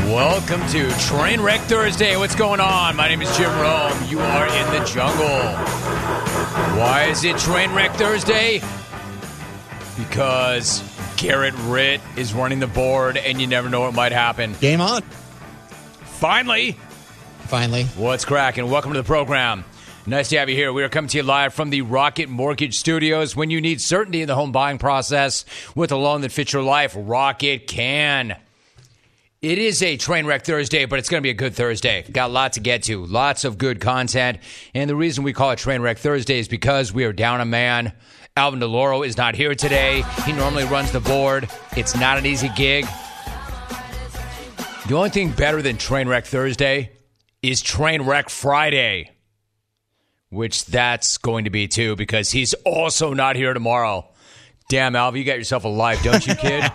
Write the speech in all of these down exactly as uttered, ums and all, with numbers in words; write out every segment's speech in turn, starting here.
Welcome to Trainwreck Thursday. What's going on? My name is Jim Rome. You are in the jungle. Why is it Trainwreck Thursday? Because Garrett Ritt is running the board, and you never know what might happen. Game on. Finally. Finally. What's cracking? Welcome to the program. Nice to have you here. We are coming to you live from the Rocket Mortgage Studios. When you need certainty in the home buying process with a loan that fits your life, Rocket can. It is a Trainwreck Thursday, but it's going to be a good Thursday. Got a lot to get to. Lots of good content. And the reason we call it Trainwreck Thursday is because we are down a man. Alvin DeLauro is not here today. He normally runs the board. It's not an easy gig. The only thing better than Trainwreck Thursday is Trainwreck Friday, which that's going to be too, because he's also not here tomorrow. Damn, Alvin, you got yourself a life, don't you, kid?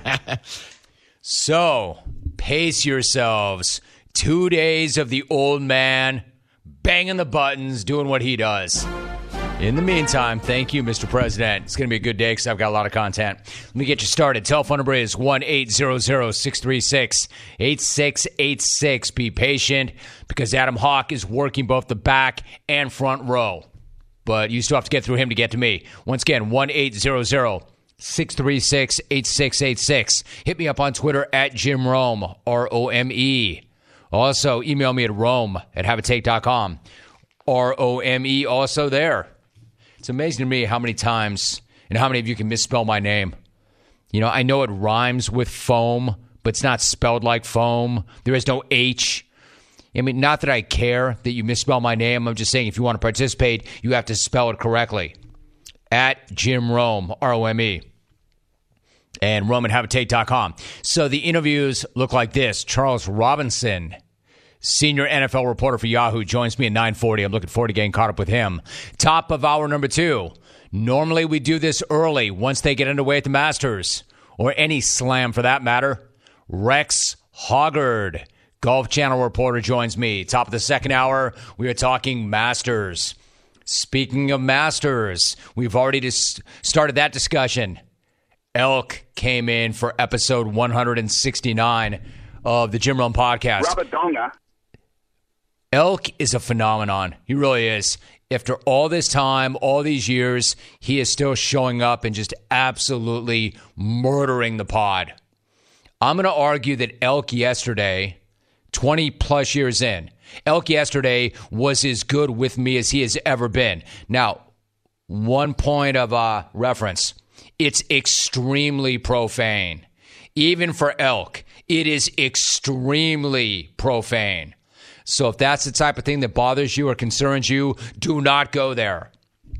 So, pace yourselves. Two days of the old man banging the buttons, doing what he does. In the meantime, thank you, Mister President. It's going to be a good day because I've got a lot of content. Let me get you started. Telephone number is one eight hundred, six three six, eight six eight six. Be patient because Adam Hawk is working both the back and front row. But you still have to get through him to get to me. Once again, one eight hundred, six three six, eight six eight six. Hit me up on Twitter at Jim Rome, R O M E. Also, email me at rome at habitate dot com. R O M E also there. It's amazing to me how many times and how many of you can misspell my name. You know, I know it rhymes with foam, but it's not spelled like foam. There is no H. I mean, not that I care that you misspell my name. I'm just saying if you want to participate, you have to spell it correctly. At Jim Rome, R O M E. And rome at habitate dot com. So the interviews look like this. Charles Robinson, senior N F L reporter for Yahoo, joins me at nine forty. I'm looking forward to getting caught up with him. Top of hour number two. Normally we do this early once they get underway at the Masters, or any slam for that matter. Rex Hoggard, Golf Channel reporter, joins me. Top of the second hour, we are talking Masters. Speaking of Masters, we've already dis- started that discussion. Elk came in for episode one sixty-nine of the Jim Rome podcast. Rabadonga. Elk is a phenomenon. He really is. After all this time, all these years, he is still showing up and just absolutely murdering the pod. I'm going to argue that Elk yesterday, twenty plus years in, Elk yesterday was as good with me as he has ever been. Now, one point of uh, reference. It's extremely profane. Even for Elk, it is extremely profane. So if that's the type of thing that bothers you or concerns you, do not go there.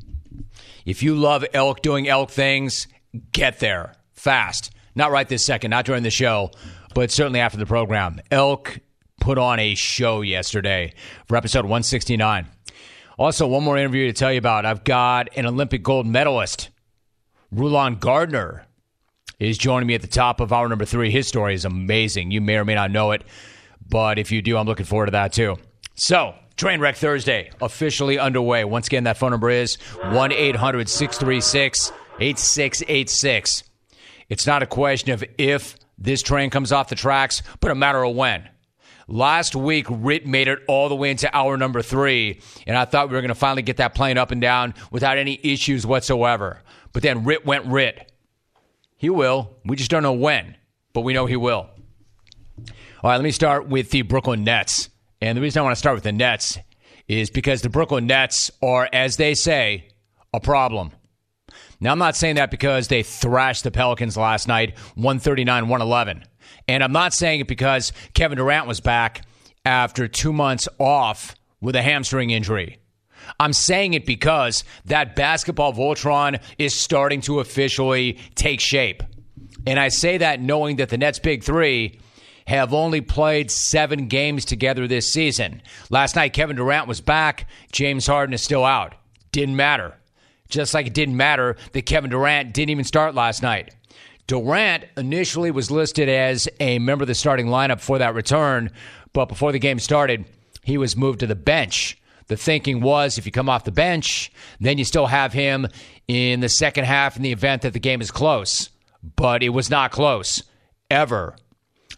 If you love Elk doing Elk things, get there fast. Not right this second, not during the show, but certainly after the program. Elk put on a show yesterday for episode one sixty-nine. Also, one more interview to tell you about. I've got an Olympic gold medalist. Rulon Gardner is joining me at the top of hour number three. His story is amazing. You may or may not know it, but if you do, I'm looking forward to that too. So, Trainwreck Thursday officially underway. Once again, that phone number is one eight hundred, six three six, eight six eight six. It's not a question of if this train comes off the tracks, but a matter of when. Last week, Ritt made it all the way into hour number three, and I thought we were going to finally get that plane up and down without any issues whatsoever. But then Ritt went Ritt. He will. We just don't know when, but we know he will. All right, let me start with the Brooklyn Nets. And the reason I want to start with the Nets is because the Brooklyn Nets are, as they say, a problem. Now, I'm not saying that because they thrashed the Pelicans last night, one thirty-nine, one eleven. And I'm not saying it because Kevin Durant was back after two months off with a hamstring injury. I'm saying it because that basketball Voltron is starting to officially take shape. And I say that knowing that the Nets' big three have only played seven games together this season. Last night, Kevin Durant was back. James Harden is still out. Didn't matter. Just like it didn't matter that Kevin Durant didn't even start last night. Durant initially was listed as a member of the starting lineup for that return, but before the game started, he was moved to the bench. The thinking was if you come off the bench, then you still have him in the second half in the event that the game is close. But it was not close, ever.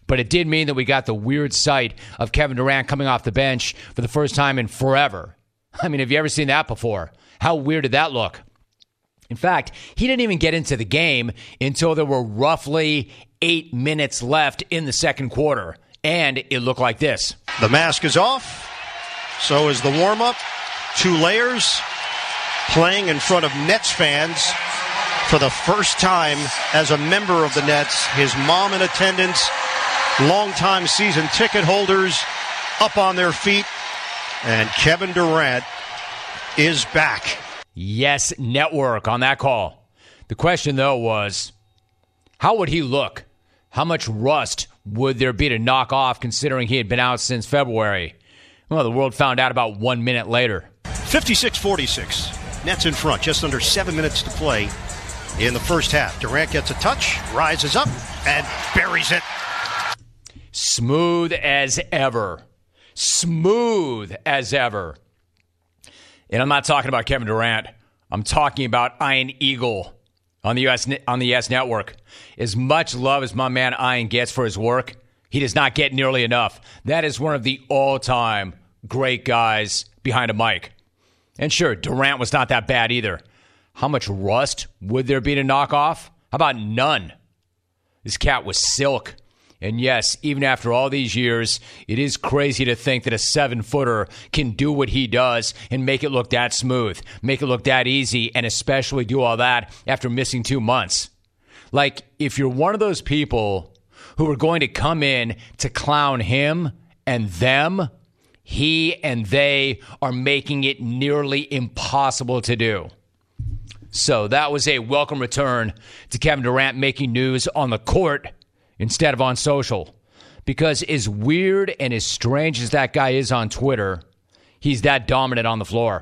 But it did mean that we got the weird sight of Kevin Durant coming off the bench for the first time in forever. I mean, have you ever seen that before? How weird did that look? In fact, he didn't even get into the game until there were roughly eight minutes left in the second quarter. And it looked like this. The mask is off. So is the warm-up. Two layers. Playing in front of Nets fans for the first time as a member of the Nets. His mom in attendance. Longtime season ticket holders up on their feet. And Kevin Durant is back. Yes, network on that call. The question, though, was, how would he look? How much rust would there be to knock off considering he had been out since February? Well, the world found out about one minute later. fifty-six forty-six. Nets in front. Just under seven minutes to play in the first half. Durant gets a touch, rises up, and buries it. Smooth as ever. Smooth as ever. And I'm not talking about Kevin Durant. I'm talking about Ian Eagle on the U S on the Yes Network. As much love as my man Ian gets for his work, he does not get nearly enough. That is one of the all-time great guys behind a mic. And sure, Durant was not that bad either. How much rust would there be to knock off? How about none? This cat was silk. And yes, even after all these years, it is crazy to think that a seven-footer can do what he does and make it look that smooth, make it look that easy, and especially do all that after missing two months. Like, if you're one of those people who are going to come in to clown him and them, he and they are making it nearly impossible to do. So that was a welcome return to Kevin Durant making news on the court instead of on social. Because as weird and as strange as that guy is on Twitter, he's that dominant on the floor.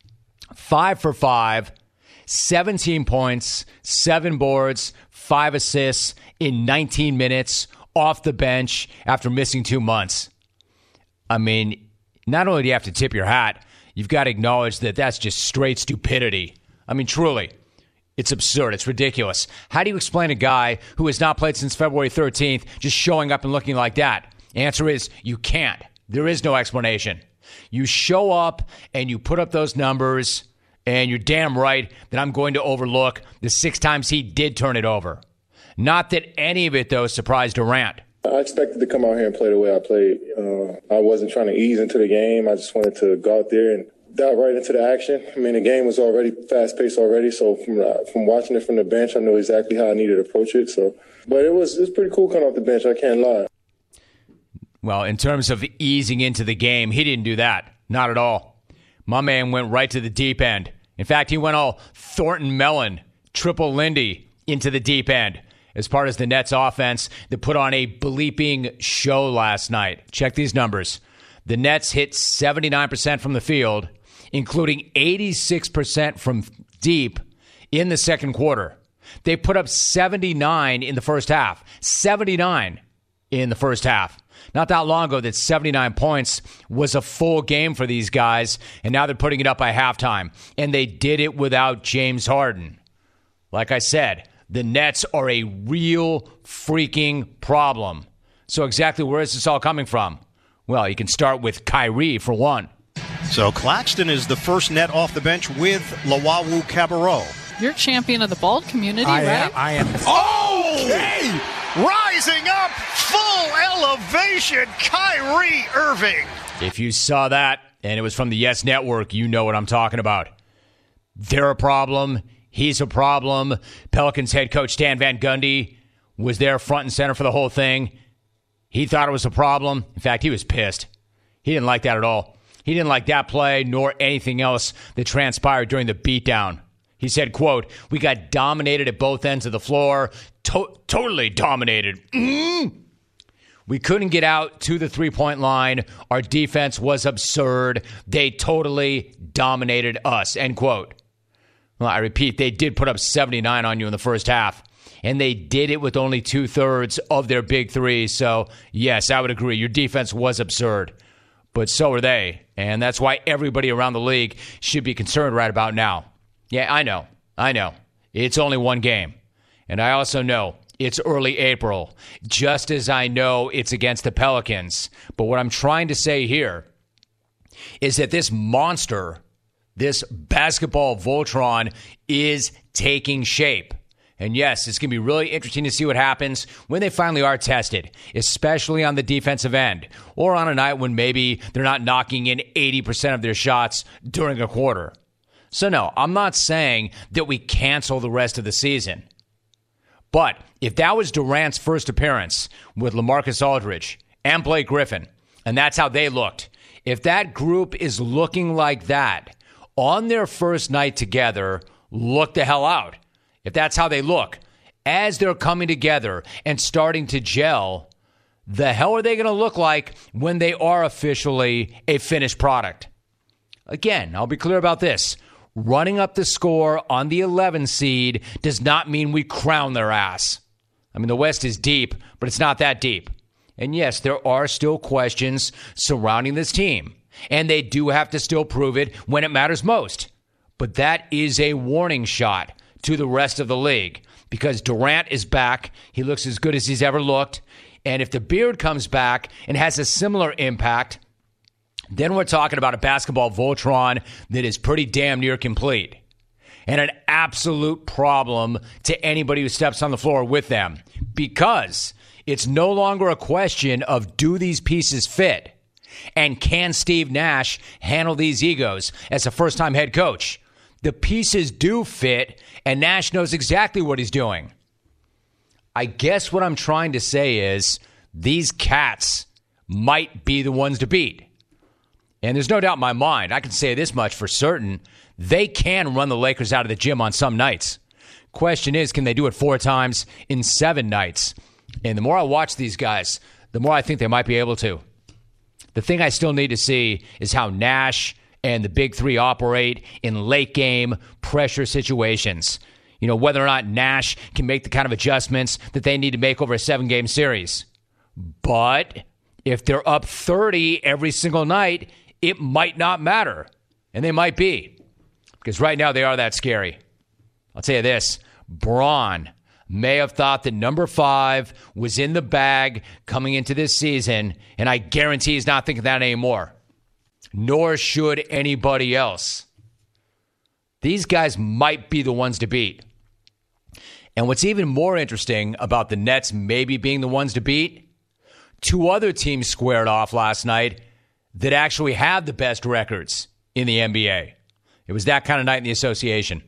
Five for five, seventeen points, seven boards, five assists in nineteen minutes off the bench after missing two months. I mean, not only do you have to tip your hat, you've got to acknowledge that that's just straight stupidity. I mean, truly. It's absurd. It's ridiculous. How do you explain a guy who has not played since February thirteenth just showing up and looking like that? Answer is you can't. There is no explanation. You show up and you put up those numbers, and you're damn right that I'm going to overlook the six times he did turn it over. Not that any of it, though, surprised Durant. I expected to come out here and play the way I played. Uh, I wasn't trying to ease into the game. I just wanted to go out there and dive right into the action. I mean, the game was already fast-paced already, so from uh, from watching it from the bench, I know exactly how I needed to approach it. So, but it was it was pretty cool coming off the bench. I can't lie. Well, in terms of easing into the game, he didn't do that. Not at all. My man went right to the deep end. In fact, he went all Thornton Mellon, triple Lindy into the deep end as part of the Nets offense that put on a bleeping show last night. Check these numbers. The Nets hit seventy-nine percent from the field, including eighty-six percent from deep in the second quarter. They put up seventy-nine in the first half. seventy-nine in the first half. Not that long ago, that seventy-nine points was a full game for these guys, and now they're putting it up by halftime. And they did it without James Harden. Like I said, the Nets are a real freaking problem. So exactly where is this all coming from? Well, you can start with Kyrie, for one. So Claxton is the first Net off the bench with Lawawu Cabarro. You're champion of the bald community, I right? Am, I am. Oh! Okay! Rising up, full elevation, Kyrie Irving. If you saw that, and it was from the Yes Network, you know what I'm talking about. They're a problem. He's a problem. Pelicans head coach Stan Van Gundy was there front and center for the whole thing. He thought it was a problem. In fact, he was pissed. He didn't like that at all. He didn't like that play nor anything else that transpired during the beatdown. He said, quote, "We got dominated at both ends of the floor. To- totally dominated. Mm. We couldn't get out to the three-point line. Our defense was absurd. They totally dominated us," end quote. Well, I repeat, they did put up seventy-nine on you in the first half. And they did it with only two-thirds of their big three. So, yes, I would agree. Your defense was absurd. But so are they. And that's why everybody around the league should be concerned right about now. Yeah, I know. I know. It's only one game. And I also know it's early April, just as I know it's against the Pelicans. But what I'm trying to say here is that this monster, this basketball Voltron, is taking shape. And yes, it's going to be really interesting to see what happens when they finally are tested, especially on the defensive end, or on a night when maybe they're not knocking in eighty percent of their shots during a quarter. So no, I'm not saying that we cancel the rest of the season. But if that was Durant's first appearance with LaMarcus Aldridge and Blake Griffin, and that's how they looked, if that group is looking like that on their first night together, look the hell out. If that's how they look, as they're coming together and starting to gel, the hell are they going to look like when they are officially a finished product? Again, I'll be clear about this. Running up the score on the eleven seed does not mean we crown their ass. I mean, the West is deep, but it's not that deep. And yes, there are still questions surrounding this team, and they do have to still prove it when it matters most. But that is a warning shot to the rest of the league, because Durant is back. He looks as good as he's ever looked. And if the beard comes back and has a similar impact, then we're talking about a basketball Voltron that is pretty damn near complete. And an absolute problem to anybody who steps on the floor with them, because it's no longer a question of do these pieces fit and can Steve Nash handle these egos as a first-time head coach. The pieces do fit, and Nash knows exactly what he's doing. I guess what I'm trying to say is these cats might be the ones to beat. And there's no doubt in my mind, I can say this much for certain, they can run the Lakers out of the gym on some nights. Question is, can they do it four times in seven nights? And the more I watch these guys, the more I think they might be able to. The thing I still need to see is how Nash and the big three operate in late game pressure situations. You know, whether or not Nash can make the kind of adjustments that they need to make over a seven-game series. But if they're up thirty every single night, it might not matter. And they might be. Because right now they are that scary. I'll tell you this, Braun may have thought that number five was in the bag coming into this season, and I guarantee he's not thinking that anymore. Nor should anybody else. These guys might be the ones to beat. And what's even more interesting about the Nets maybe being the ones to beat, two other teams squared off last night that actually have the best records in the N B A. It was that kind of night in the association.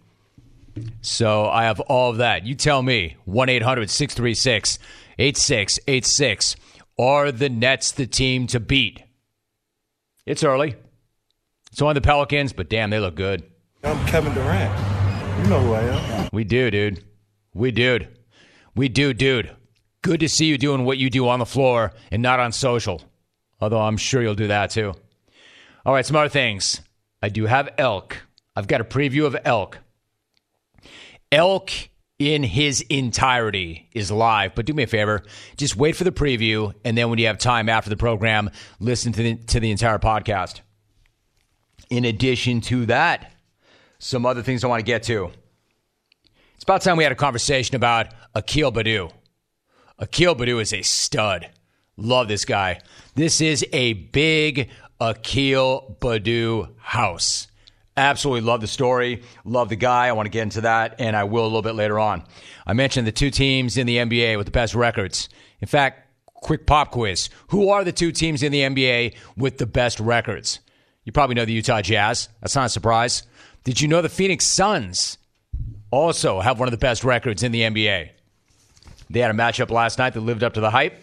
So I have all of that. You tell me, one eight hundred six three six eight six eight six. Are the Nets the team to beat? It's early. It's only the Pelicans, but damn, they look good. I'm Kevin Durant. You know who I am. We do, dude. We do. We do, dude. Good to see you doing what you do on the floor and not on social. Although I'm sure you'll do that too. All right, some other things. I do have Elk. I've got a preview of Elk. Elk in his entirety is live, but do me a favor, just wait for the preview, and then when you have time after the program, listen to the, to the entire podcast. In addition to that, some other things I want to get to. It's about time we had a conversation about Akil Baddoo. Akil Baddoo is a stud. Love this guy. This is a big Akil Baddoo house. Absolutely love the story. Love the guy. I want to get into that, and I will a little bit later on. I mentioned the two teams in the N B A with the best records. In fact, quick pop quiz. Who are the two teams in the N B A with the best records? You probably know the Utah Jazz. That's not a surprise. Did you know the Phoenix Suns also have one of the best records in the N B A? They had a matchup last night that lived up to the hype.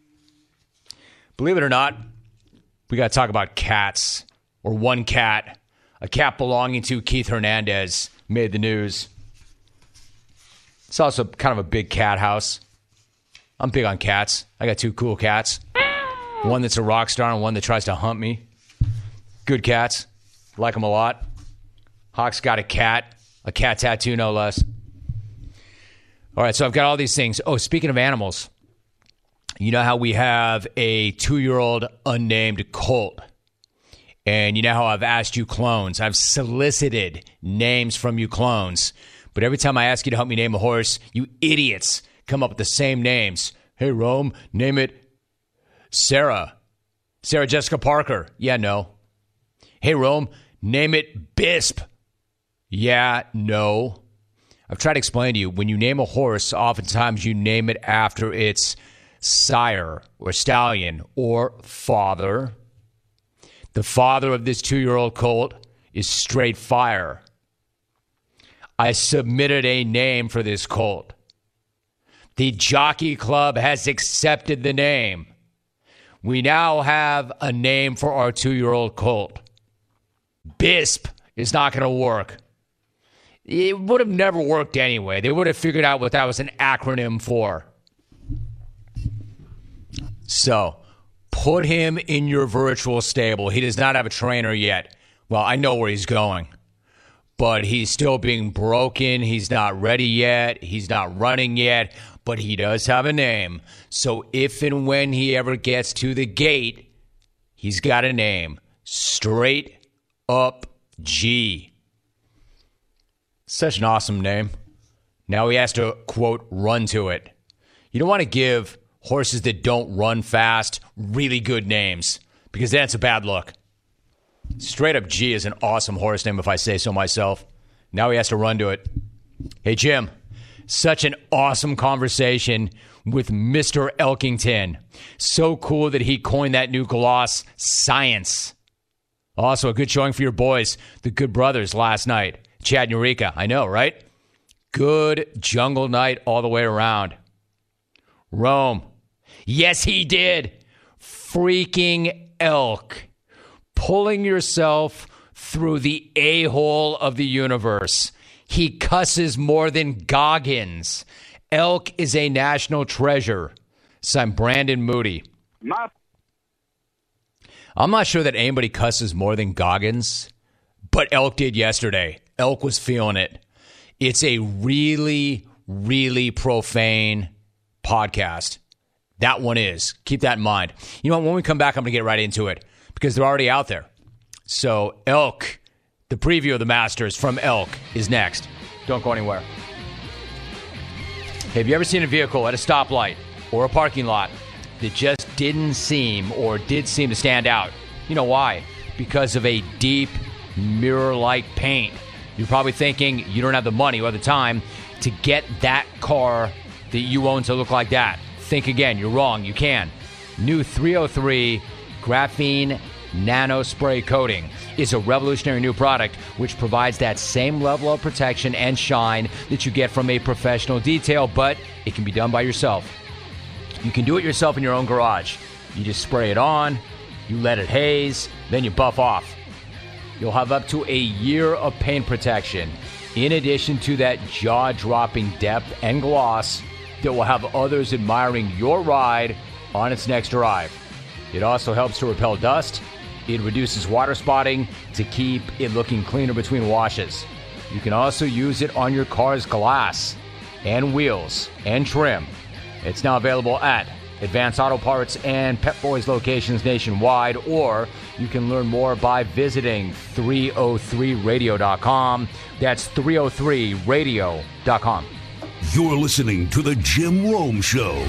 Believe it or not, we got to talk about cats, or one cat. A cat belonging to Keith Hernandez made the news. It's also kind of a big cat house. I'm big on cats. I got two cool cats. One that's a rock star and one that tries to hunt me. Good cats. Like them a lot. Hawk's got a cat. A cat tattoo, no less. All right, so I've got all these things. Oh, speaking of animals, you know how we have a two-year-old unnamed colt? And you know how I've asked you clones. I've solicited names from you clones. But every time I ask you to help me name a horse, you idiots come up with the same names. Hey, Rome, name it Sarah. Sarah Jessica Parker. Yeah, no. Hey, Rome, name it Bisp. Yeah, no. I've tried to explain to you, when you name a horse, oftentimes you name it after its sire or stallion or father. The father of this two-year-old colt is Straight Fire. I submitted a name for this colt. The Jockey Club has accepted the name. We now have a name for our two-year-old colt. Bisp is not going to work. It would have never worked anyway. They would have figured out what that was an acronym for. So, put him in your virtual stable. He does not have a trainer yet. Well, I know where he's going. But he's still being broken. He's not ready yet. He's not running yet. But he does have a name. So if and when he ever gets to the gate, he's got a name. Straight Up G. Such an awesome name. Now he has to, quote, run to it. You don't want to give horses that don't run fast really good names, because that's a bad look. Straight Up G is an awesome horse name, if I say so myself. Now he has to run to it. Hey, Jim, such an awesome conversation with Mister Elkington. So cool that he coined that new gloss, science. Also, a good showing for your boys, the Good Brothers, last night. Chad and Eureka, I know, right? Good jungle night all the way around. Rome. Yes, he did. Freaking elk. Pulling yourself through the a-hole of the universe. He cusses more than Goggins. Elk is a national treasure. Signed Brandon Moody. My- I'm not sure that anybody cusses more than Goggins, but Elk did yesterday. Elk was feeling it. It's a really, really profane podcast. That one is. Keep that in mind. You know what? When we come back, I'm going to get right into it because they're already out there. So, Elk, the preview of the Masters from Elk is next. Don't go anywhere. Have you ever seen a vehicle at a stoplight or a parking lot that just didn't seem or did seem to stand out? You know why? Because of a deep mirror-like paint. You're probably thinking you don't have the money or the time to get that car that you own to look like that. Think again. You're wrong. You can. New three oh three Graphene Nano Spray Coating is a revolutionary new product which provides that same level of protection and shine that you get from a professional detail, but it can be done by yourself. You can do it yourself in your own garage. You just spray it on, you let it haze, then you buff off. You'll have up to a year of paint protection, in addition to that jaw-dropping depth and gloss that will have others admiring your ride on its next drive. It also helps to repel dust. It reduces water spotting to keep it looking cleaner between washes. You can also use it on your car's glass and wheels and trim. It's now available at Advanced Auto Parts and Pep Boys locations nationwide, or you can learn more by visiting three oh three radio dot com. That's three oh three radio dot com. You're listening to The Jim Rome Show.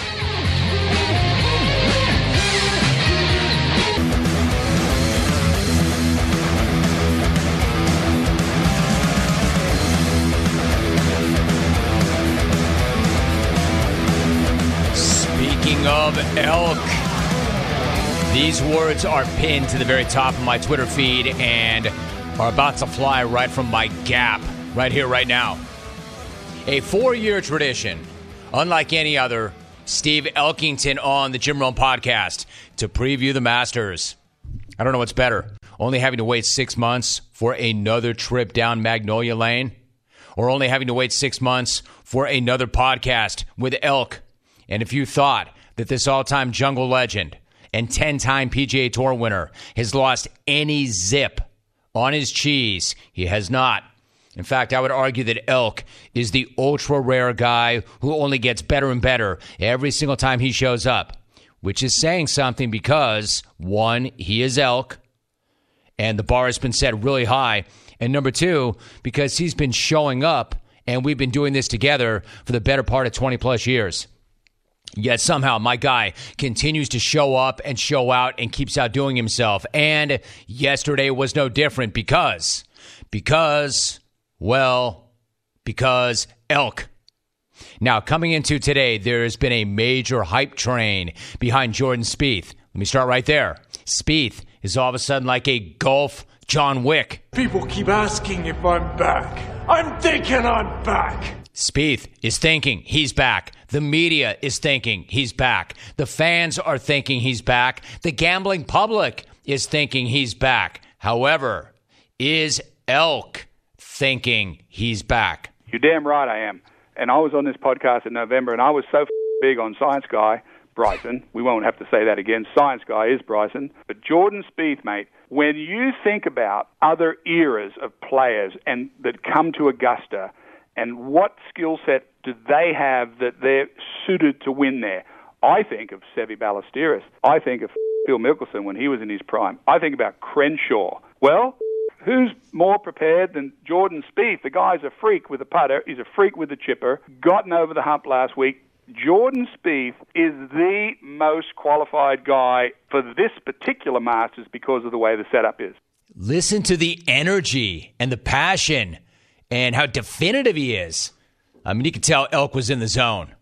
Speaking of elk, these words are pinned to the very top of my Twitter feed and are about to fly right from my gap right here, right now. A four-year tradition, unlike any other, Steve Elkington on the Jim Rome podcast to preview the Masters. I don't know what's better, only having to wait six months for another trip down Magnolia Lane, or only having to wait six months for another podcast with Elk. And if you thought that this all-time jungle legend and ten-time P G A Tour winner has lost any zip on his cheese, he has not. In fact, I would argue that Elk is the ultra-rare guy who only gets better and better every single time he shows up, which is saying something because, one, he is Elk, and the bar has been set really high, and number two, because he's been showing up and we've been doing this together for the better part of twenty plus years. Yet somehow my guy continues to show up and show out and keeps outdoing himself. And yesterday was no different because, because, well, because Elk. Now, coming into today, there has been a major hype train behind Jordan Spieth. Let me start right there. Spieth is all of a sudden like a golf John Wick. People keep asking if I'm back. I'm thinking I'm back. Spieth is thinking he's back. The media is thinking he's back. The fans are thinking he's back. The gambling public is thinking he's back. However, is Elk thinking he's back? You're damn right I am. And I was on this podcast in November, and I was so f- big on Science Guy, Bryson. We won't have to say that again. Science Guy is Bryson. But Jordan Spieth, mate, when you think about other eras of players and that come to Augusta, and what skill set do they have that they're suited to win there? I think of Seve Ballesteros. I think of Phil Mickelson when he was in his prime. I think about Crenshaw. Well, who's more prepared than Jordan Spieth? The guy's a freak with the putter. He's a freak with the chipper. Gotten over the hump last week. Jordan Spieth is the most qualified guy for this particular Masters because of the way the setup is. Listen to the energy and the passion and how definitive he is. I mean, you could tell Elk was in the zone.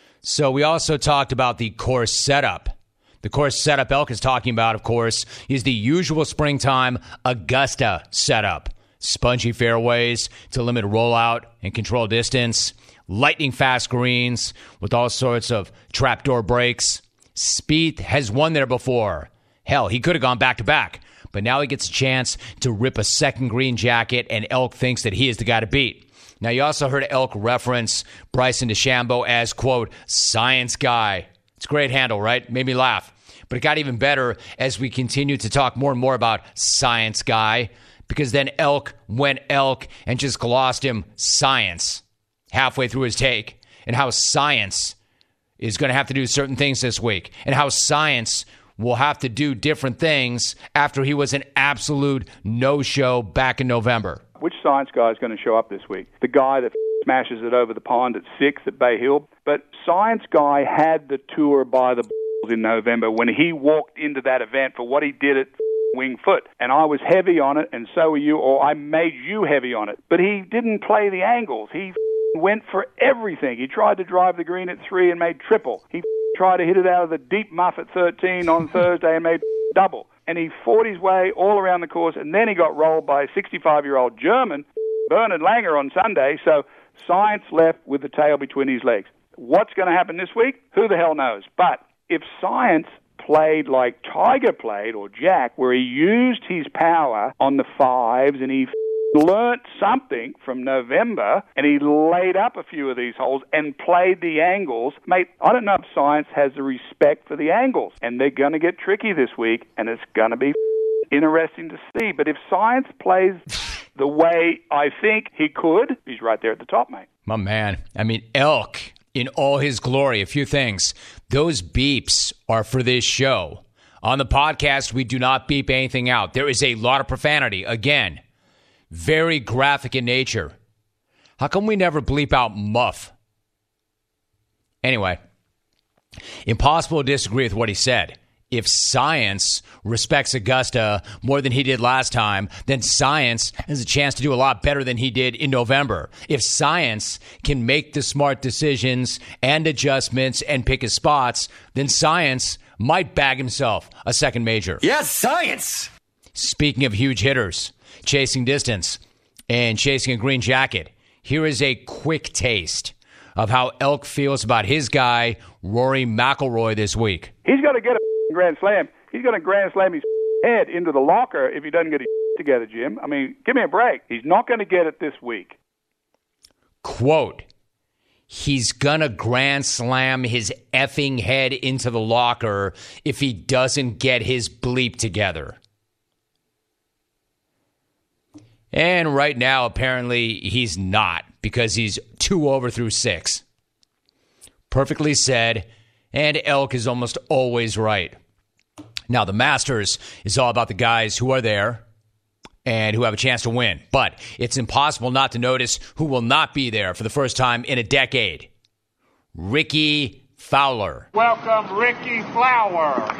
So we also talked about the course setup. The course setup Elk is talking about, of course, is the usual springtime Augusta setup. Spongy fairways to limit rollout and control distance. Lightning fast greens with all sorts of trapdoor breaks. Spieth has won there before. Hell, he could have gone back-to-back. But now he gets a chance to rip a second green jacket, and Elk thinks that he is the guy to beat. Now, you also heard Elk reference Bryson DeChambeau as, quote, Science Guy. It's a great handle, right? Made me laugh. But it got even better as we continued to talk more and more about Science Guy, because then Elk went Elk and just glossed him science halfway through his take, and how science is going to have to do certain things this week, and how science will have to do different things after he was an absolute no-show back in November. Which Science Guy is going to show up this week? The guy that smashes it over the pond at six at Bay Hill? But Science Guy had the tour by the balls in November when he walked into that event for what he did at Wing Foot. And I was heavy on it, and so were you, or I made you heavy on it. But he didn't play the angles. He went for everything. He tried to drive the green at three and made triple. He tried to hit it out of the deep muff at thirteen on Thursday and made double. And he fought his way all around the course, and then he got rolled by a sixty-five-year-old German, Bernhard Langer, on Sunday. So Science left with the tail between his legs. What's going to happen this week? Who the hell knows? But if Science played like Tiger played, or Jack, where he used his power on the fives and he learnt something from November, and he laid up a few of these holes and played the angles. Mate, I don't know if Science has the respect for the angles, and they're going to get tricky this week, and it's going to be interesting to see. But if Science plays the way I think he could, he's right there at the top, mate. My man. I mean, Elk in all his glory. A few things. Those beeps are for this show. On the podcast, we do not beep anything out. There is a lot of profanity. Again, very graphic in nature. How come we never bleep out muff? Anyway, impossible to disagree with what he said. If Science respects Augusta more than he did last time, then Science has a chance to do a lot better than he did in November. If Science can make the smart decisions and adjustments and pick his spots, then Science might bag himself a second major. Yes, Science! Speaking of huge hitters, chasing distance and chasing a green jacket, here is a quick taste of how Elk feels about his guy, Rory McIlroy, this week. He's got to get a grand slam. He's going to grand slam his head into the locker if he doesn't get his together, Jim. I mean, give me a break. He's not going to get it this week. Quote, he's going to grand slam his effing head into the locker if he doesn't get his bleep together. And right now, apparently, he's not, because he's two over through six. Perfectly said, and Elk is almost always right. Now, the Masters is all about the guys who are there, and who have a chance to win. But it's impossible not to notice who will not be there for the first time in a decade. Rickie Fowler. Welcome, Ricky Flower.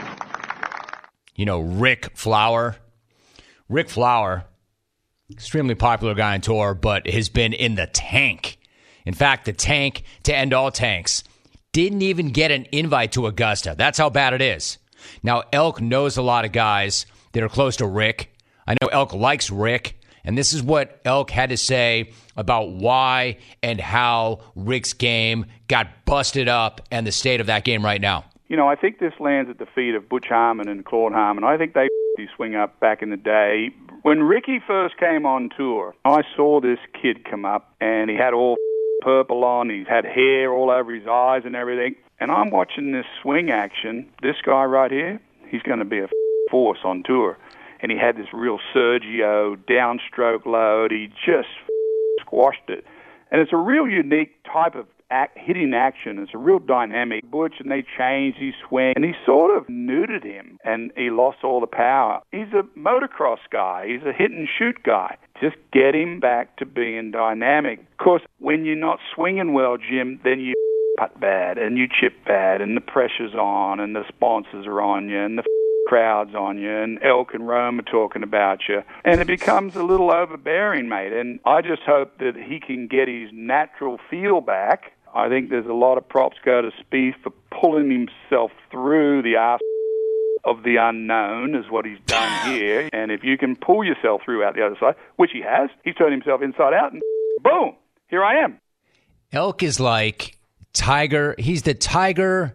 You know, Rick Flower. Rick Flower, extremely popular guy on tour, but has been in the tank. In fact, the tank to end all tanks. Didn't even get an invite to Augusta. That's how bad it is. Now, Elk knows a lot of guys that are close to Rick. I know Elk likes Rick, and this is what Elk had to say about why and how Rick's game got busted up and the state of that game right now. You know, I think this lands at the feet of Butch Harmon and Claude Harmon. I think they swing up back in the day. When Ricky first came on tour, I saw this kid come up, and he had all purple on, he's had hair all over his eyes and everything. And I'm watching this swing action. This guy right here, he's going to be a force on tour. And he had this real Sergio downstroke load. He just squashed it. And it's a real unique type of act, hitting action. It's a real dynamic. Butch, and they changed his swing, and he sort of neutered him, and he lost all the power. He's a motocross guy. He's a hit-and-shoot guy. Just get him back to being dynamic. Of course, when you're not swinging well, Jim, then you putt bad, and you chip bad, and the pressure's on, and the sponsors are on you, and the crowd's on you, and Elk and Rome are talking about you, and it becomes a little overbearing, mate. And I just hope that he can get his natural feel back. I think there's a lot of props go to Spieth for pulling himself through the arse of the unknown, is what he's done here. And if you can pull yourself through out the other side, which he has, he's turned himself inside out, and boom, here I am. Elk is like Tiger. He's the Tiger,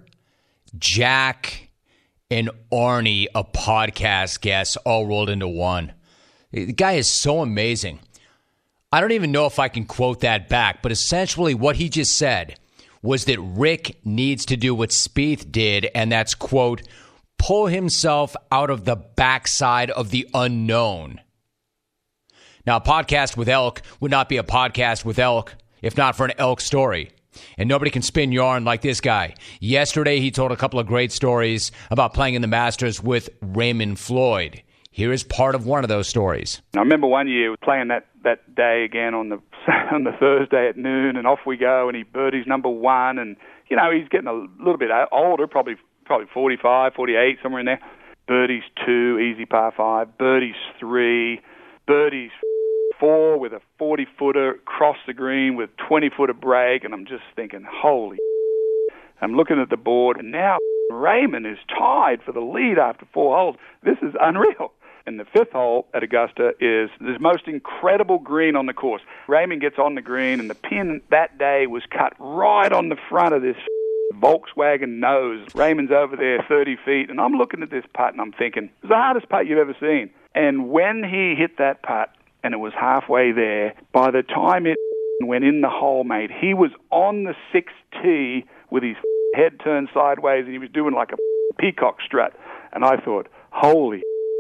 Jack, and Arnie, a podcast guest, all rolled into one. The guy is so amazing. I don't even know if I can quote that back, but essentially what he just said was that Rick needs to do what Spieth did, and that's, quote, pull himself out of the backside of the unknown. Now, a podcast with Elk would not be a podcast with Elk if not for an Elk story. And nobody can spin yarn like this guy. Yesterday, he told a couple of great stories about playing in the Masters with Raymond Floyd. Here is part of one of those stories. I remember one year playing that, that day again on the on the Thursday at noon, and off we go, and he birdies number one, and, you know, he's getting a little bit older, probably probably forty-five, forty-eight, somewhere in there. Birdies two, easy par five. Birdies three. Birdies four with a forty-footer, cross the green with twenty-footer break, and I'm just thinking, holy I'm looking at the board, and now Raymond is tied for the lead after four holes. This is unreal. And the fifth hole at Augusta is the most incredible green on the course. Raymond gets on the green, and the pin that day was cut right on the front of this Volkswagen nose. Raymond's over there thirty feet, and I'm looking at this putt, and I'm thinking, it's the hardest putt you've ever seen. And when he hit that putt, and it was halfway there, by the time it went in the hole, mate, he was on the sixth tee with his head turned sideways, and he was doing like a peacock strut. And I thought, holy,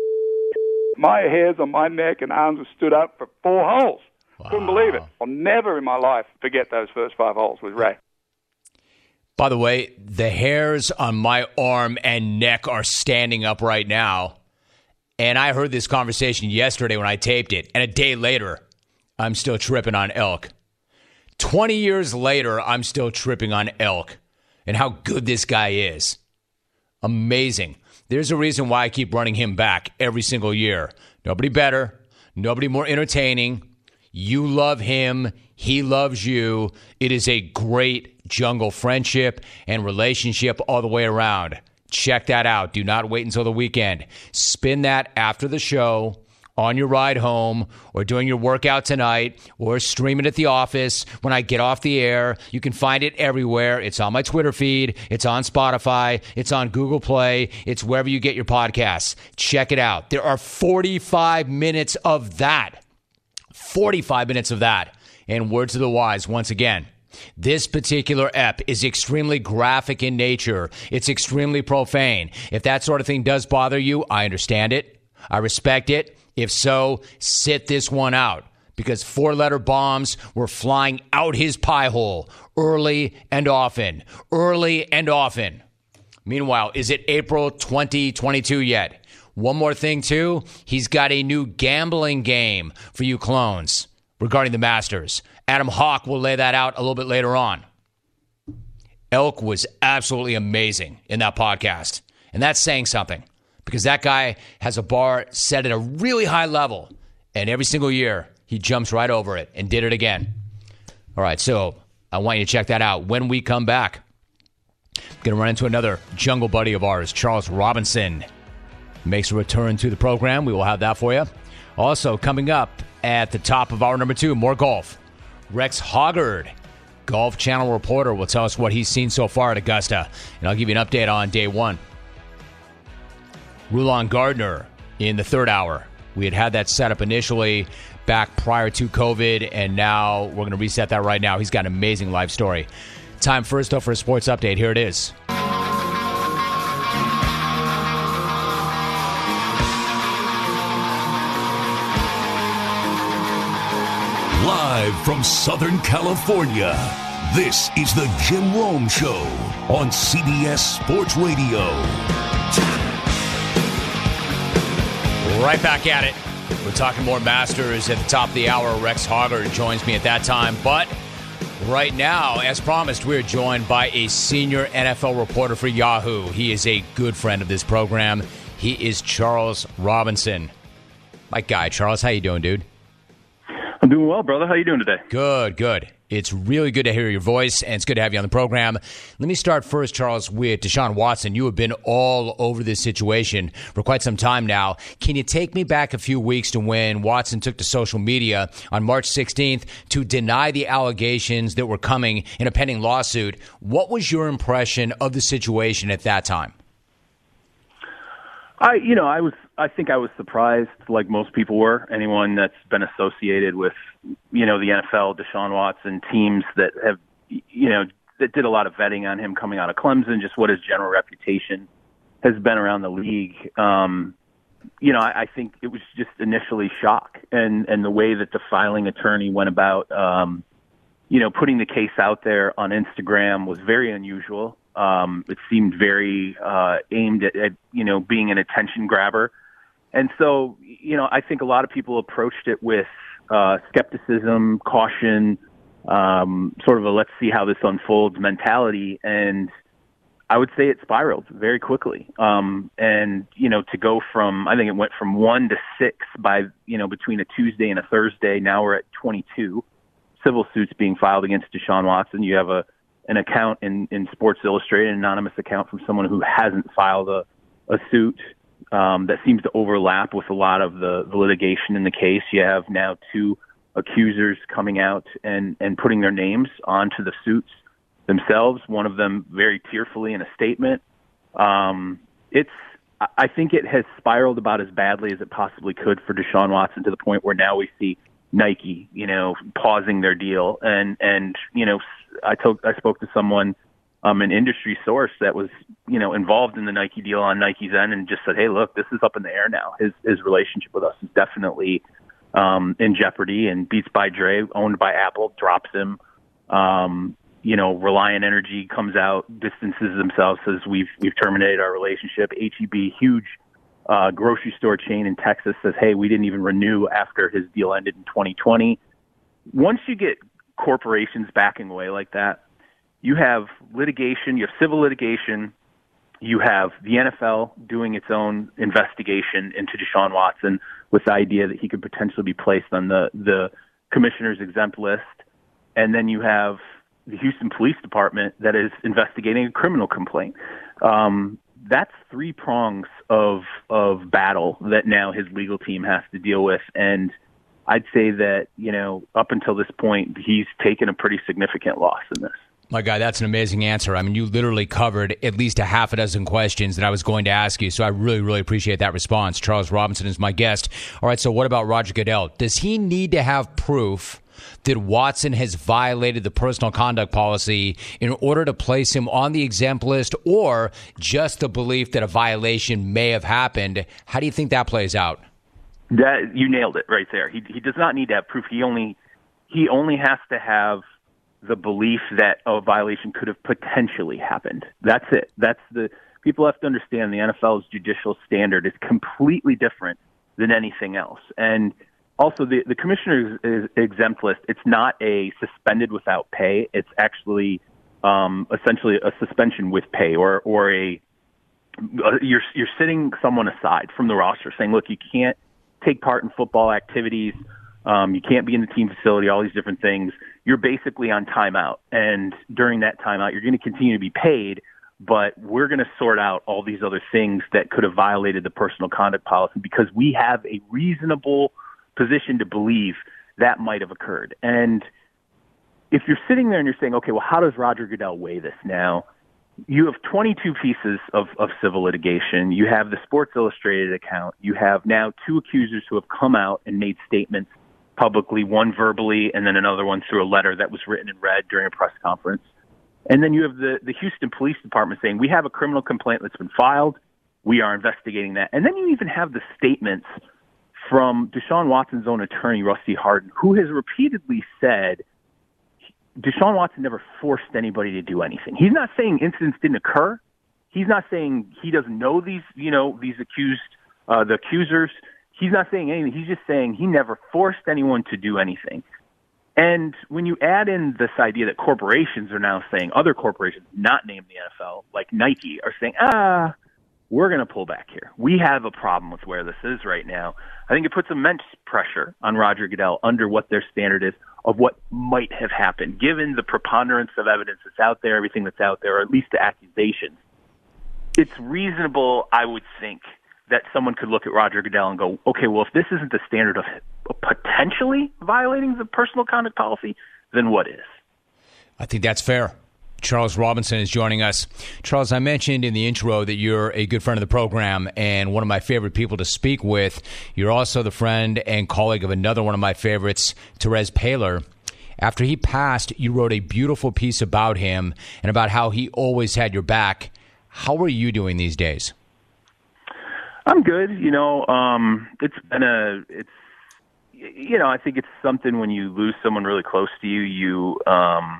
my hairs on my neck and arms were stood up for four holes. Wow. Couldn't believe it. I'll never in my life forget those first five holes with Ray. By the way, the hairs on my arm and neck are standing up right now. And I heard this conversation yesterday when I taped it. And a day later, I'm still tripping on Elk. twenty years later, I'm still tripping on Elk and how good this guy is. Amazing. There's a reason why I keep running him back every single year. Nobody better. Nobody more entertaining. You love him. He loves you. It is a great jungle friendship and relationship all the way around. Check that out. Do not wait until the weekend. Spin that after the show, on your ride home, or doing your workout tonight, or stream it at the office when I get off the air. You can find it everywhere. It's on my Twitter feed. It's on Spotify. It's on Google Play. It's wherever you get your podcasts. Check it out. There are forty-five minutes of that. forty-five minutes of that. And words of the wise, once again. This particular ep is extremely graphic in nature. It's extremely profane. If that sort of thing does bother you, I understand it. I respect it. If so, sit this one out, because four-letter bombs were flying out his pie hole early and often, early and often. Meanwhile, is it April twenty twenty-two yet? One more thing, too. He's got a new gambling game for you clones regarding the Masters. Adam Hawk will lay that out a little bit later on. Elk was absolutely amazing in that podcast. And that's saying something, because that guy has a bar set at a really high level. And every single year, he jumps right over it and did it again. All right, so I want you to check that out. When we come back, I'm going to run into another jungle buddy of ours, Charles Robinson. Makes a return to the program. We will have that for you. Also, coming up at the top of hour number two, more golf. Rex Hoggard, Golf Channel reporter, will tell us what he's seen so far at Augusta. And I'll give you an update on day one. Rulon Gardner in the third hour. We had had that set up initially back prior to COVID, and now we're going to reset that right now. He's got an amazing life story. Time first, though, for a sports update. Here it is. Live from Southern California, this is the Jim Rome Show on C B S Sports Radio. Right back at it. We're talking more Masters at the top of the hour. Rex Hoggard joins me at that time. But right now, as promised, we're joined by a senior N F L reporter for Yahoo. He is a good friend of this program. He is Charles Robinson. My guy, Charles, how you doing, dude? I'm doing well, brother. How you doing today? Good, good. It's really good to hear your voice, and it's good to have you on the program. Let me start first, Charles, with Deshaun Watson. You have been all over this situation for quite some time now. Can you take me back a few weeks to when Watson took to social media on March sixteenth to deny the allegations that were coming in a pending lawsuit? What was your impression of the situation at that time? I, you know, I was, I think I was surprised, like most people were. Anyone that's been associated with, you know, the N F L, Deshaun Watson, teams that have, you know, that did a lot of vetting on him coming out of Clemson, just what his general reputation has been around the league. Um, you know, I, I think it was just initially shock, and and the way that the filing attorney went about, um, you know, putting the case out there on Instagram was very unusual. Um, it seemed very uh, aimed at, at, you know, being an attention grabber. And so, you know, I think a lot of people approached it with uh, skepticism, caution, um, sort of a let's see how this unfolds mentality. And I would say it spiraled very quickly. Um, and, you know, to go from, I think it went from one to six by, you know, between a Tuesday and a Thursday. Now we're at twenty-two civil suits being filed against Deshaun Watson. You have a an account in, in Sports Illustrated, an anonymous account from someone who hasn't filed a, a suit um, that seems to overlap with a lot of the, the litigation in the case. You have now two accusers coming out and, and putting their names onto the suits themselves, one of them very tearfully in a statement. Um, it's, I think it has spiraled about as badly as it possibly could for Deshaun Watson, to the point where now we see Nike, you know, pausing their deal. And, and, you know, I told, I spoke to someone, um, an industry source that was, you know, involved in the Nike deal on Nike's end, and just said, hey, look, this is up in the air now. His, his relationship with us is definitely, um, in jeopardy, and Beats by Dre, owned by Apple, drops him. Um, you know, Reliant Energy comes out, distances themselves, says we've, we've terminated our relationship. H E B, huge, Uh, grocery store chain in Texas, says, hey, we didn't even renew after his deal ended in twenty twenty. Once you get corporations backing away like that, you have litigation, you have civil litigation, you have the N F L doing its own investigation into Deshaun Watson with the idea that he could potentially be placed on the, the commissioner's exempt list. And then you have the Houston Police Department that is investigating a criminal complaint. Um, That's three prongs of of battle that now his legal team has to deal with. And I'd say that, you know, up until this point, he's taken a pretty significant loss in this. My guy, that's an amazing answer. I mean, you literally covered at least a half a dozen questions that I was going to ask you, so I really, really appreciate that response. Charles Robinson is my guest. All right, so what about Roger Goodell? Does he need to have proof that Watson has violated the personal conduct policy in order to place him on the exempt list, or just the belief that a violation may have happened? How do you think that plays out? That, you nailed it right there. He he does not need to have proof. He only he only has to have the belief that a violation could have potentially happened. That's it. That's the people have to understand the N F L's judicial standard is completely different than anything else. And also, the, the commissioner's is exempt list, it's not a suspended without pay. It's actually um, essentially a suspension with pay, or or a you're you're sitting someone aside from the roster, saying, look, you can't take part in football activities, um, you can't be in the team facility, all these different things. You're basically on timeout, and during that timeout, you're going to continue to be paid, but we're going to sort out all these other things that could have violated the personal conduct policy because we have a reasonable position to believe that might have occurred. And if you're sitting there and you're saying, okay, well, how does Roger Goodell weigh this now? You have twenty-two pieces of, of civil litigation. You have the Sports Illustrated account. You have now two accusers who have come out and made statements publicly, one verbally and then another one through a letter that was written and read during a press conference. And then you have the, the Houston Police Department saying, we have a criminal complaint that's been filed. We are investigating that. And then you even have the statements from Deshaun Watson's own attorney, Rusty Hardin, who has repeatedly said Deshaun Watson never forced anybody to do anything. He's not saying incidents didn't occur. He's not saying he doesn't know these, you know, these accused, uh, the accusers. He's not saying anything. He's just saying he never forced anyone to do anything. And when you add in this idea that corporations are now saying, other corporations not named the N F L, like Nike, are saying, ah, we're going to pull back here. We have a problem with where this is right now. I think it puts immense pressure on Roger Goodell under what their standard is of what might have happened, given the preponderance of evidence that's out there, everything that's out there, or at least the accusations. It's reasonable, I would think, that someone could look at Roger Goodell and go, okay, well, if this isn't the standard of potentially violating the personal conduct policy, then what is? I think that's fair. Charles Robinson is joining us. Charles, I mentioned in the intro that you're a good friend of the program and one of my favorite people to speak with. You're also the friend and colleague of another one of my favorites, Terez Paylor. After he passed, you wrote a beautiful piece about him and about how he always had your back. How are you doing these days? I'm good. You know, um, it's been a, it's, you know, I think it's something when you lose someone really close to you, you, um,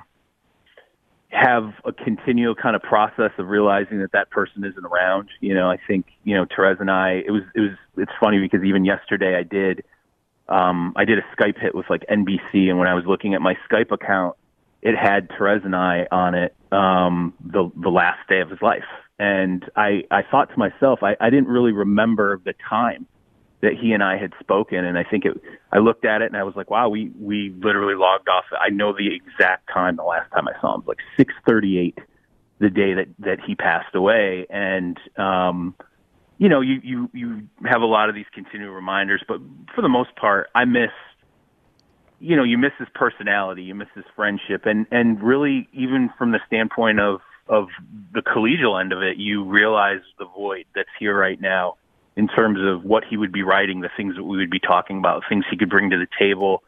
have a continual kind of process of realizing that that person isn't around. You know, I think, you know, Terez and I, it was, it was, it's funny because even yesterday I did, um, I did a Skype hit with like N B C. And when I was looking at my Skype account, it had Terez and I on it, um, the, the last day of his life. And I, I thought to myself, I, I didn't really remember the time that he and I had spoken. And I think it, I looked at it and I was like, wow, we, we literally logged off. I know the exact time the last time I saw him, like six thirty-eight, the day that, that he passed away. And, um, you know, you, you, you have a lot of these continual reminders, but for the most part, I miss, you know, you miss his personality, you miss his friendship. And, and really, even from the standpoint of, of the collegial end of it, you realize the void that's here right now in terms of what he would be writing, the things that we would be talking about, things he could bring to the table.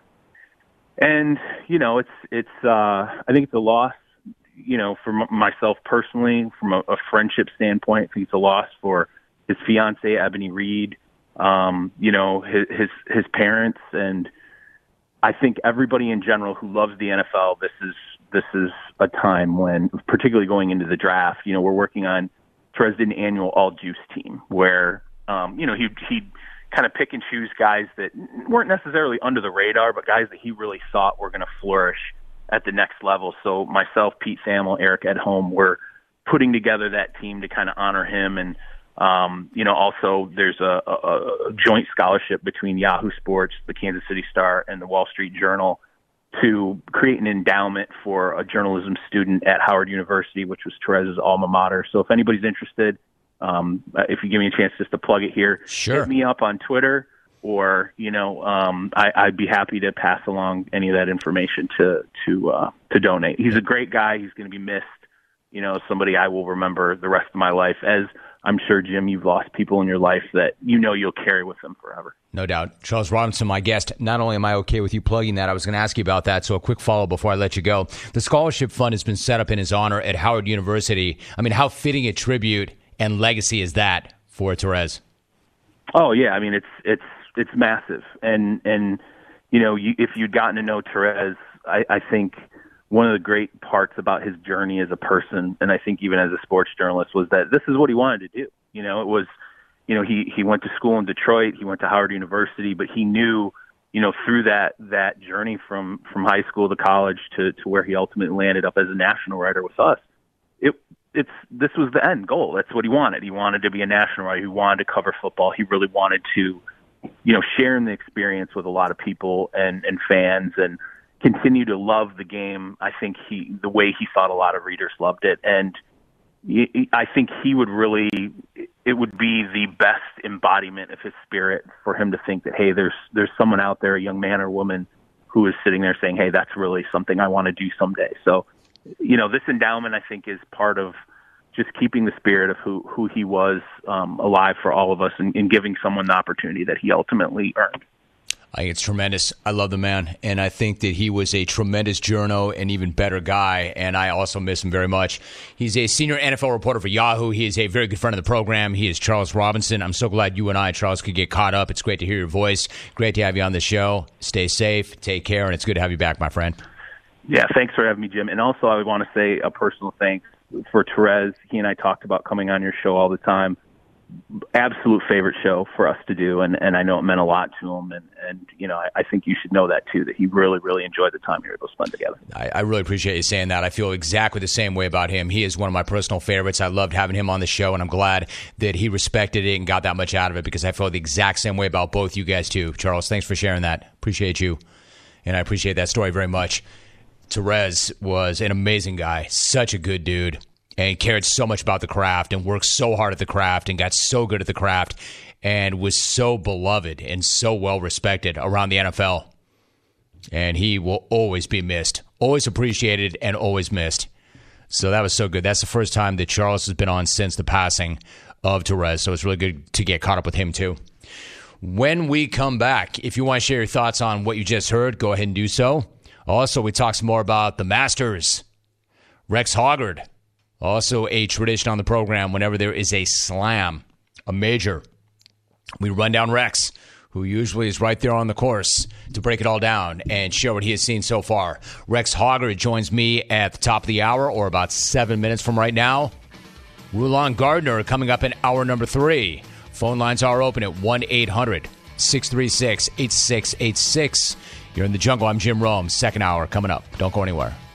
And, you know, it's, it's, uh, I think it's a loss, you know, for m- myself personally, from a, a friendship standpoint. I think it's a loss for his fiance, Ebony Reed, um, you know, his, his, his parents. And I think everybody in general who loves the N F L, this is, this is a time when, particularly going into the draft, you know, we're working on Terez's annual All Juice team where, Um, you know, he'd, he'd kind of pick and choose guys that weren't necessarily under the radar, but guys that he really thought were going to flourish at the next level. So myself, Pete Thamel, Eric Edholm, were putting together that team to kind of honor him. And, um, you know, also there's a, a, a joint scholarship between Yahoo Sports, the Kansas City Star, and the Wall Street Journal to create an endowment for a journalism student at Howard University, which was Terez's alma mater. So if anybody's interested, Um, if you give me a chance just to plug it here, sure. Hit me up on Twitter, or you know, um, I, I'd be happy to pass along any of that information to to uh, to donate. He's a great guy. He's going to be missed. You know, somebody I will remember the rest of my life. As I'm sure, Jim, you've lost people in your life that you know you'll carry with them forever. No doubt. Charles Robinson, my guest. Not only am I okay with you plugging that, I was going to ask you about that, so a quick follow before I let you go. The scholarship fund has been set up in his honor at Howard University. I mean, how fitting a tribute and legacy is that for Terez? Oh yeah, I mean it's it's it's massive, and and you know you, if you'd gotten to know Terez, I, I think one of the great parts about his journey as a person, and I think even as a sports journalist, was that this is what he wanted to do. You know, it was, you know, he, he went to school in Detroit, he went to Howard University, but he knew, you know, through that, that journey from, from high school to college to, to where he ultimately landed up as a national writer with us, it, it's, this was the end goal. That's what he wanted. He wanted to be a national writer. He wanted to cover football. He really wanted to, you know, share in the experience with a lot of people and, and fans and continue to love the game. I think he, the way he thought a lot of readers loved it. And he, I think he would really, it would be the best embodiment of his spirit for him to think that, hey, there's, there's someone out there, a young man or woman, who is sitting there saying, hey, that's really something I want to do someday. So, you know, this endowment, I think, is part of just keeping the spirit of who, who he was um, alive for all of us and, and giving someone the opportunity that he ultimately earned. I think it's tremendous. I love the man, and I think that he was a tremendous journo and even better guy, and I also miss him very much. He's a senior N F L reporter for Yahoo. He is a very good friend of the program. He is Charles Robinson. I'm so glad you and I, Charles, could get caught up. It's great to hear your voice. Great to have you on the show. Stay safe. Take care, and it's good to have you back, my friend. Yeah, thanks for having me, Jim. And also I want to say a personal thanks for Terez. He and I talked about coming on your show all the time. Absolute favorite show for us to do, and, and I know it meant a lot to him, and, and you know, I, I think you should know that too, that he really, really enjoyed the time you were able to spend together. I, I really appreciate you saying that. I feel exactly the same way about him. He is one of my personal favorites. I loved having him on the show, and I'm glad that he respected it and got that much out of it, because I feel the exact same way about both you guys too. Charles, thanks for sharing that. Appreciate you, and I appreciate that story very much. Terez was an amazing guy, such a good dude, and cared so much about the craft and worked so hard at the craft and got so good at the craft and was so beloved and so well respected around the N F L. And he will always be missed, always appreciated and always missed. So that was so good. That's the first time that Charles has been on since the passing of Terez. So it's really good to get caught up with him too. When we come back, if you want to share your thoughts on what you just heard, go ahead and do so. Also, we talk some more about the Masters, Rex Hoggard. Also a tradition on the program, whenever there is a slam, a major, we run down Rex, who usually is right there on the course to break it all down and share what he has seen so far. Rex Hoggard joins me at the top of the hour, or about seven minutes from right now. Rulon Gardner coming up in hour number three. Phone lines are open at one eight hundred six three six eight six eight six. You're in the jungle. I'm Jim Rome. Second hour coming up. Don't go anywhere.